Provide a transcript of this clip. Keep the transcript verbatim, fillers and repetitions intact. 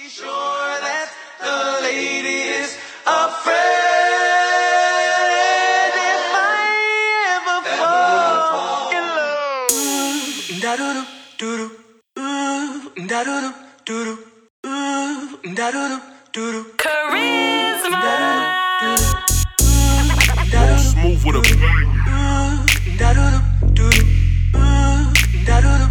sure that the lady is afraid. And if I ever fall in love, da-do-do, do-do, ooh, da-do-do, do-do, ooh, da-do-do, do-do. Charisma. Roll smooth with a bang. Da-do-do, do-do, ooh, da-do-do.